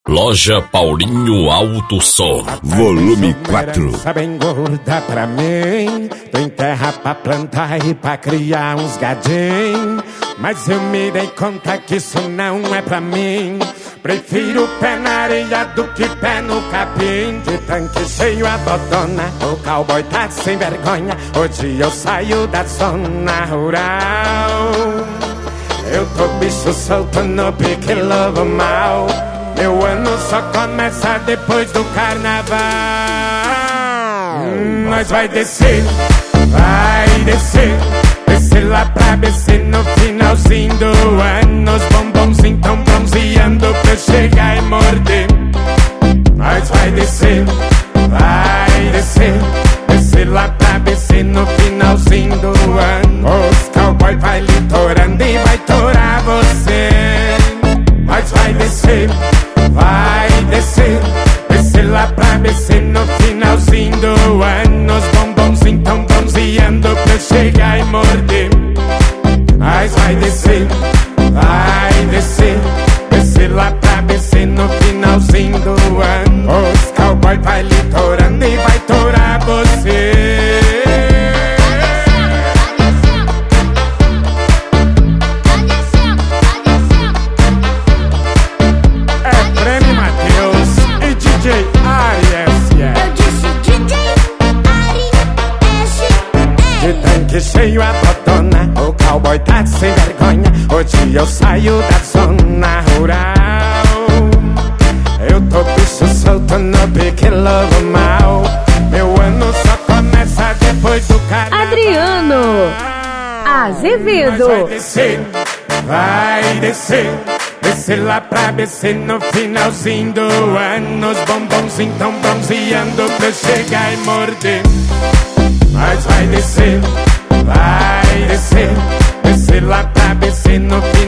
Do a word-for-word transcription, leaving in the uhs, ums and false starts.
Loja Paulinho Alto Som, volume quatro. Bem gorda pra mim, tem terra pra plantar e pra criar uns gadinhos. Mas eu me dei conta que isso não é pra mim. Prefiro pé na areia do que pé no capim. De tanque cheio a botona, o cowboy tá sem vergonha. Hoje eu saio da zona rural. Eu tô bicho solto no pique lobo mal. Meu ano só começa depois do carnaval. hum, Nós vai descer, vai descer, descer lá pra B C no finalzinho do ano. Os bombonzinhos tão bronzeando pra eu chegar e morder. Nós vai descer, vai descer, descer lá pra B C no finalzinho do ano. Os cowboy vai litorando e vai torar você. Nós vai descer, vai descer, descer lá pra B C no finalzinho do ano. Os bombonzinhos tão bronzeando pra eu chegar e morder. Nós vai descer, vai descer, descer lá pra B C no finalzinho do ano. Os cowboy vai litorando e vai torar você. De cheio a botona, o cowboy tá sem vergonha. Hoje eu saio da zona rural. Eu tô bicho solto no pique lobo mal. Meu ano só começa depois do carnaval. Adriano Azevedo. Vai descer, vai descer, descer lá pra B C no finalzinho do ano. Os bombonzinhos tão bronzeando pra eu chegar e morder. Mas vai descer, vai descer, descer lá pra B C no final.